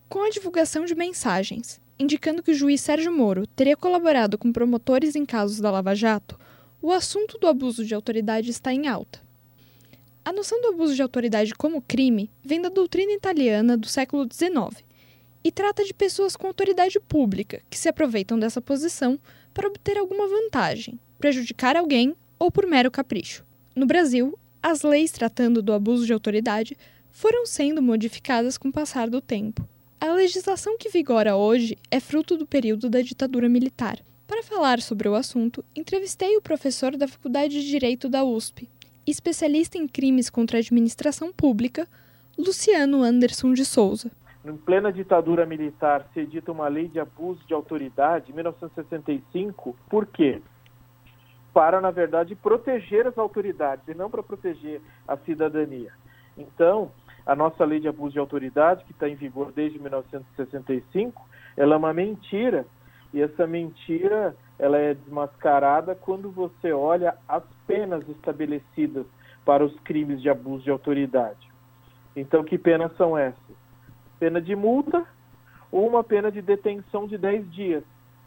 Com a divulgação de mensagens, indicando que o juiz Sérgio Moro teria colaborado com promotores em casos da Lava Jato, o assunto do abuso de autoridade está em alta. A noção do abuso de autoridade como crime vem da doutrina italiana do século XIX e trata de pessoas com autoridade pública que se aproveitam dessa posição para obter alguma vantagem, prejudicar alguém ou por mero capricho. No Brasil, as leis tratando do abuso de autoridade foram sendo modificadas com o passar do tempo. A legislação que vigora hoje é fruto do período da ditadura militar. Para falar sobre o assunto, entrevistei o professor da Faculdade de Direito da USP, especialista em crimes contra a administração pública, Luciano Anderson de Souza. Em plena ditadura militar, se edita uma lei de abuso de autoridade, em 1965, por quê? Para, na verdade, proteger as autoridades e não para proteger a cidadania. Então, a nossa lei de abuso de autoridade, que está em vigor desde 1965, ela é uma mentira, e essa mentira ela é desmascarada quando você olha as penas estabelecidas para os crimes de abuso de autoridade. Então, que penas são essas? Pena de multa ou uma pena de detenção de 10 dias.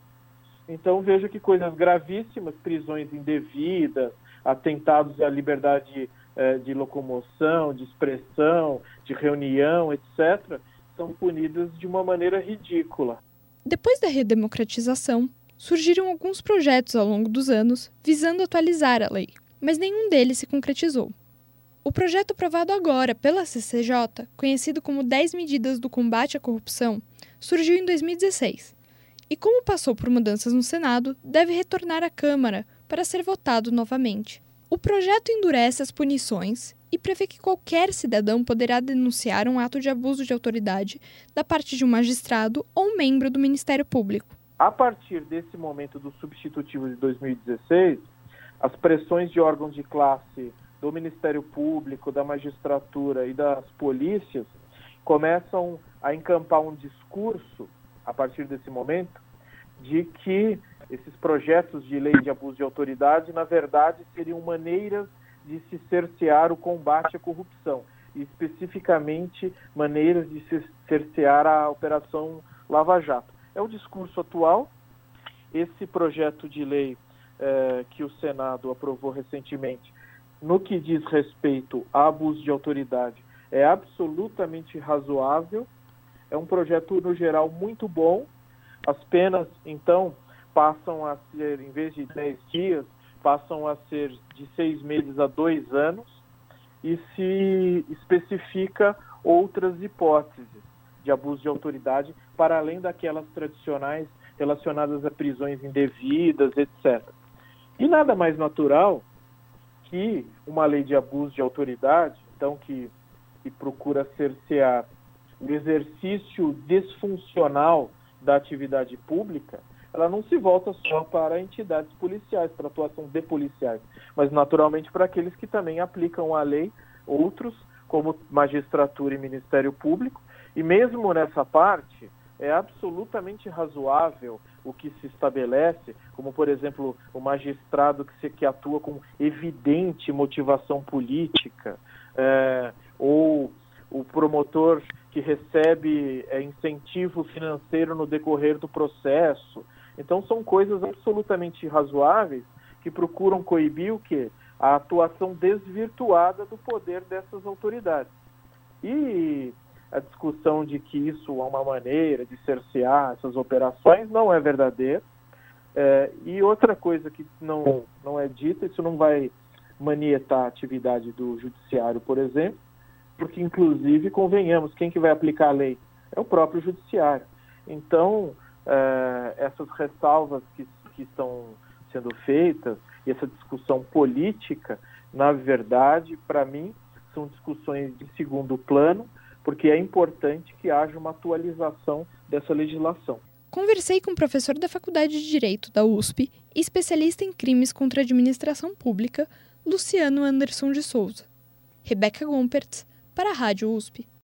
Então, veja que coisas gravíssimas, prisões indevidas, atentados à liberdade de locomoção, de expressão, de reunião, etc., são punidas de uma maneira ridícula. Depois da redemocratização, surgiram alguns projetos ao longo dos anos visando atualizar a lei, mas nenhum deles se concretizou. O projeto aprovado agora pela CCJ, conhecido como 10 Medidas do Combate à Corrupção, surgiu em 2016 e, como passou por mudanças no Senado, deve retornar à Câmara para ser votado novamente. O projeto endurece as punições e prevê que qualquer cidadão poderá denunciar um ato de abuso de autoridade da parte de um magistrado ou membro do Ministério Público. A partir desse momento do substitutivo de 2016, as pressões de órgãos de classe do Ministério Público, da magistratura e das polícias começam a encampar um discurso, a partir desse momento, de que esses projetos de lei de abuso de autoridade, na verdade, seriam maneiras de se cercear o combate à corrupção, e especificamente maneiras de se cercear a Operação Lava Jato. É o discurso atual. Esse projeto de lei que o Senado aprovou recentemente, no que diz respeito a abuso de autoridade, é absolutamente razoável, é um projeto, no geral, muito bom. As penas, então, passam a ser, em vez de 10 dias, passam a ser de 6 meses a 2 anos, e se especifica outras hipóteses de abuso de autoridade, para além daquelas tradicionais relacionadas a prisões indevidas, etc. E nada mais natural que uma lei de abuso de autoridade, então, que procura cercear o exercício desfuncional da atividade pública, ela não se volta só para entidades policiais, para a atuação de policiais, mas naturalmente para aqueles que também aplicam a lei, outros, como magistratura e Ministério Público, e mesmo nessa parte, é absolutamente razoável o que se estabelece, como, por exemplo, o magistrado que atua com evidente motivação política, ou o promotor que recebe incentivo financeiro no decorrer do processo. Então, são coisas absolutamente razoáveis que procuram coibir o quê? A atuação desvirtuada do poder dessas autoridades. E a discussão de que isso é uma maneira de cercear essas operações não é verdadeira. E outra coisa que não é dita, isso não vai manietar a atividade do judiciário, por exemplo, porque, inclusive, convenhamos, quem que vai aplicar a lei? É o próprio judiciário. Então, essas ressalvas que estão sendo feitas, e essa discussão política, na verdade, para mim, são discussões de segundo plano, porque é importante que haja uma atualização dessa legislação. Conversei com o professor da Faculdade de Direito da USP e especialista em crimes contra a administração pública, Luciano Anderson de Souza. Rebeca Gompertz, para a Rádio USP.